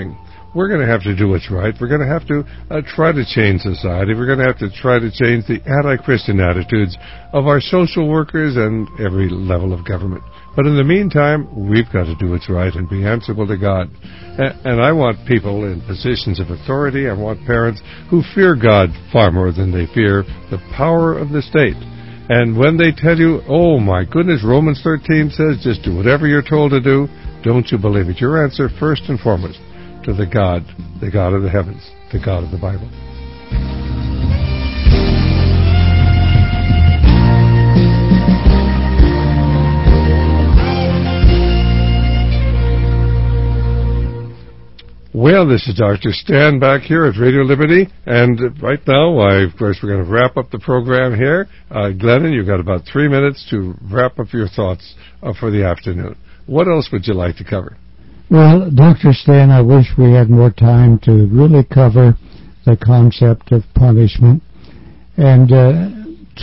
we're going to have to do what's right. We're going to have to uh, try to change society. We're going to have to try to change the anti-Christian attitudes of our social workers and every level of government. But in the meantime, we've got to do what's right and be answerable to God. And I want people in positions of authority, I want parents who fear God far more than they fear the power of the state. And when they tell you, oh my goodness, Romans thirteen says, just do whatever you're told to do, don't you believe it. Your answer, first and foremost, to the God, the God of the heavens, the God of the Bible. Well, this is Doctor Stan back here at Radio Liberty, and right now, I, of course, we're going to wrap up the program here. Uh, Glennon, you've got about three minutes to wrap up your thoughts uh, for the afternoon. What else would you like to cover? Well, Doctor Stan, I wish we had more time to really cover the concept of punishment and uh,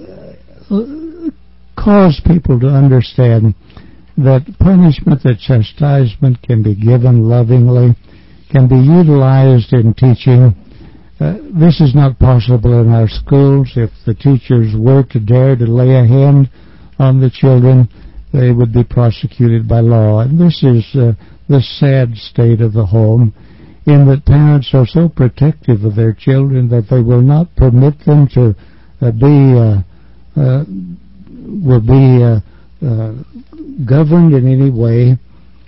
to uh, cause people to understand that punishment, that chastisement can be given lovingly, can be utilized in teaching. Uh, this is not possible in our schools. If the teachers were to dare to lay a hand on the children, they would be prosecuted by law. And this is uh, the sad state of the home, in that parents are so protective of their children that they will not permit them to uh, be uh, uh, will be uh, uh, governed in any way.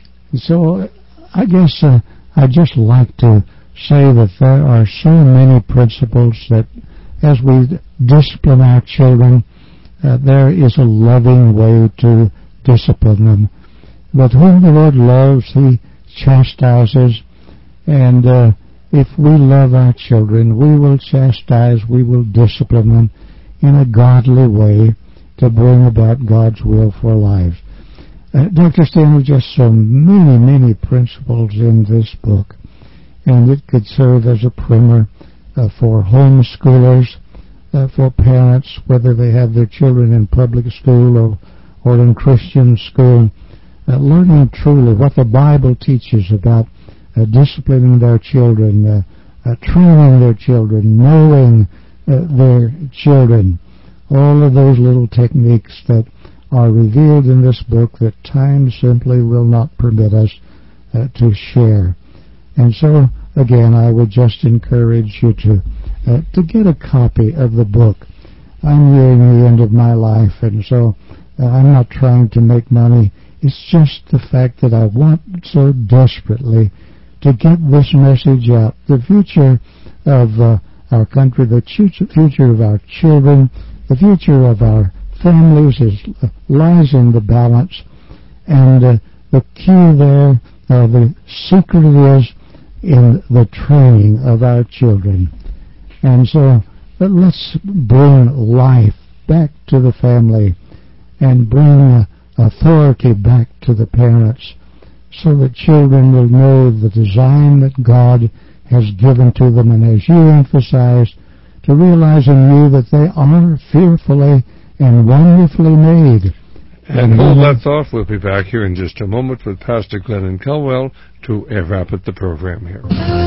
So I guess uh, I'd just like to say that there are so many principles that as we discipline our children, uh, there is a loving way to discipline them. But whom the Lord loves, He chastises. And uh, if we love our children, we will chastise, we will discipline them in a godly way to bring about God's will for life. Uh, Doctor Stan, there's just so many, many principles in this book, and it could serve as a primer uh, for homeschoolers, uh, for parents, whether they have their children in public school or, or in Christian school, uh, learning truly what the Bible teaches about uh, disciplining their children, uh, uh, training their children, knowing uh, their children, all of those little techniques that are revealed in this book that time simply will not permit us uh, to share. And so, again, I would just encourage you to uh, to get a copy of the book. I'm nearing the end of my life, and so uh, I'm not trying to make money. It's just the fact that I want so desperately to get this message out. The future of uh, our country, the future of our children, the future of our families is, uh, lies in the balance, and uh, the key there, uh, the secret is in the training of our children. And so uh, let's bring life back to the family and bring uh, authority back to the parents so that children will know the design that God has given to them, and as you emphasized, to realize in you that they are fearfully and wonderfully made. And hold that thought. We'll be back here in just a moment with Pastor Glennon Culwell to wrap up the program here.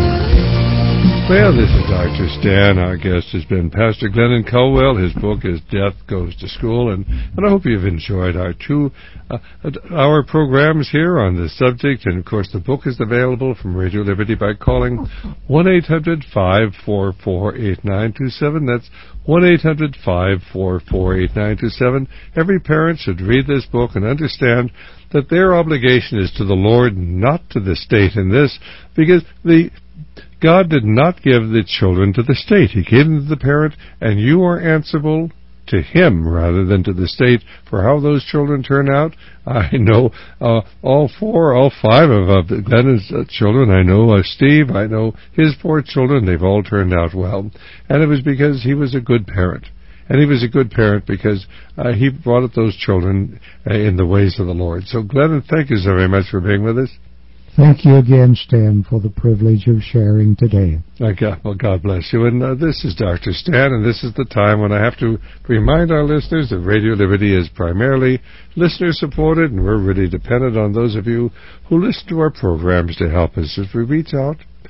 Well, this is Doctor Stan. Our guest has been Pastor Glennon Culwell. His book is Death Goes to School, and, and I hope you've enjoyed our two uh, our programs here on this subject. And, of course, the book is available from Radio Liberty by calling one eight hundred, five four four, eight nine two seven. That's one eight hundred, five four four, eight nine two seven. Every parent should read this book and understand that their obligation is to the Lord, not to the state in this, because the God did not give the children to the state. He gave them to the parent, and you are answerable to Him rather than to the state for how those children turn out. I know uh, all four, all five of uh, Glennon's uh, children. I know uh, Steve. I know his four children. They've all turned out well. And it was because he was a good parent. And he was a good parent because uh, he brought up those children uh, in the ways of the Lord. So, Glennon, thank you so very much for being with us. Thank you again, Stan, for the privilege of sharing today. Okay. Well, God bless you. And uh, this is Doctor Stan, and this is the time when I have to remind our listeners that Radio Liberty is primarily listener-supported, and we're really dependent on those of you who listen to our programs to help us as we reach out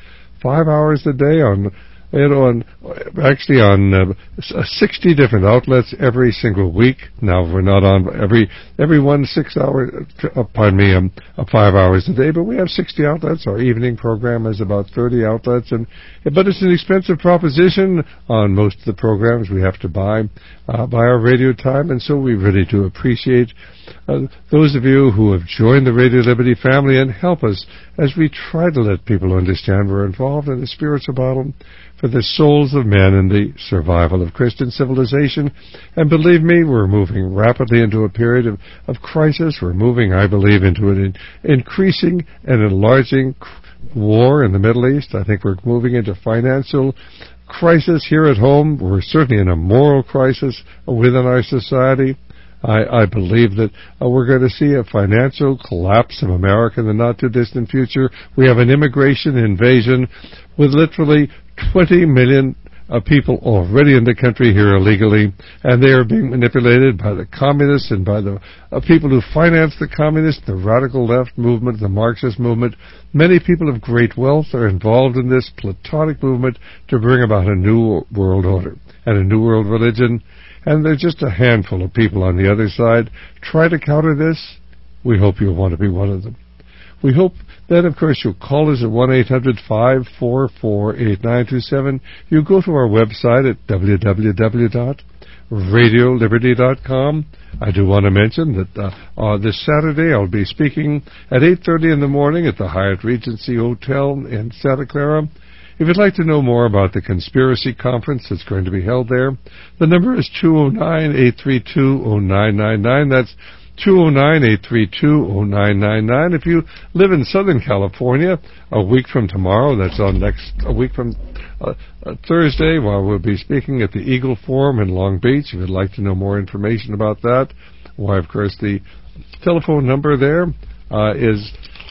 five hours a day on, you know, on actually on uh, sixty different outlets every single week. Now we're not on every every one six hour, uh, pardon me, um, uh, five hours a day, but we have sixty outlets. Our evening program has about thirty outlets, and but it's an expensive proposition on most of the programs we have to buy uh, by our radio time, and so we really do appreciate uh, those of you who have joined the Radio Liberty family and help us as we try to let people understand we're involved in the spiritual battle for the souls of men and the survival of Christian civilization. And believe me, we're moving rapidly into a period of, of crisis. We're moving, I believe, into an in, increasing and enlarging war in the Middle East. I think we're moving into financial crisis here at home. We're certainly in a moral crisis within our society. I, I believe that uh, we're going to see a financial collapse of America in the not-too-distant future. We have an immigration invasion with literally twenty million uh, people already in the country here illegally, and they are being manipulated by the communists and by the uh, people who finance the communists, the radical left movement, the Marxist movement. Many people of great wealth are involved in this Platonic movement to bring about a new world order and a new world religion. And there's just a handful of people on the other side. Try to counter this. We hope you'll want to be one of them. We hope that, of course, you'll call us at one eight hundred five four four eight nine two seven. You go to our website at w w w dot radio liberty dot com. I do want to mention that uh, uh, this Saturday I'll be speaking at eight thirty in the morning at the Hyatt Regency Hotel in Santa Clara. If you'd like to know more about the Conspiracy Conference that's going to be held there, the number is two oh nine, eight three two, oh nine nine nine. That's two oh nine, eight three two, oh nine nine nine. If you live in Southern California, a week from tomorrow, that's on next, a week from uh, uh, Thursday, while we'll be speaking at the Eagle Forum in Long Beach. If you'd like to know more information about that, why, of course, the telephone number there uh, is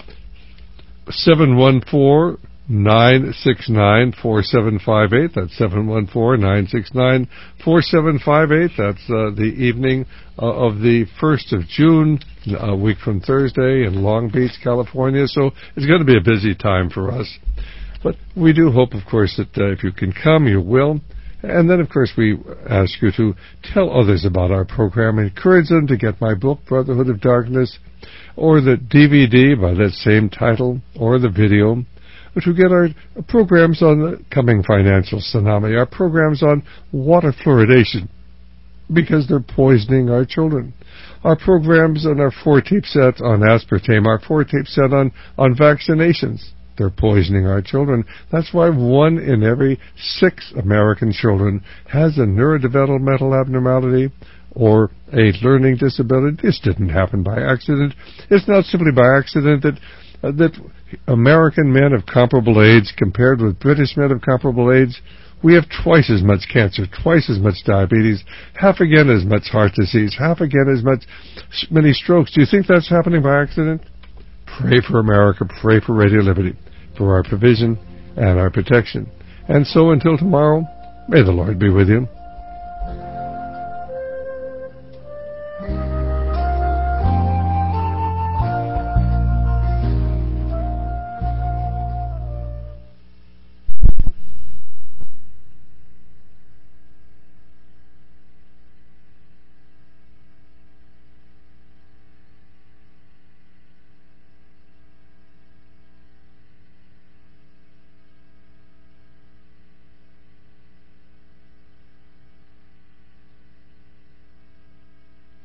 seven one four, nine six nine, four seven five eight. That's seven one four, nine six nine, four seven five eight. That's uh, the evening uh, of the first of June, a week from Thursday in Long Beach, California. So it's going to be a busy time for us. But we do hope, of course, that uh, if you can come, you will. And then, of course, we ask you to tell others about our program. Encourage them to get my book, Brotherhood of Darkness, or the D V D by that same title, or the video, to get our programs on the coming financial tsunami, our programs on water fluoridation, because they're poisoning our children. Our programs on our four-tape set on aspartame, our four-tape set on, on vaccinations, they're poisoning our children. That's why one in every six American children has a neurodevelopmental abnormality or a learning disability. This didn't happen by accident. It's not simply by accident that uh, that American men of comparable age compared with British men of comparable age, we have twice as much cancer, twice as much diabetes, half again as much heart disease, half again as much many strokes. Do you think that's happening by accident? Pray for America, pray for Radio Liberty, for our provision and our protection. And so until tomorrow, may the Lord be with you.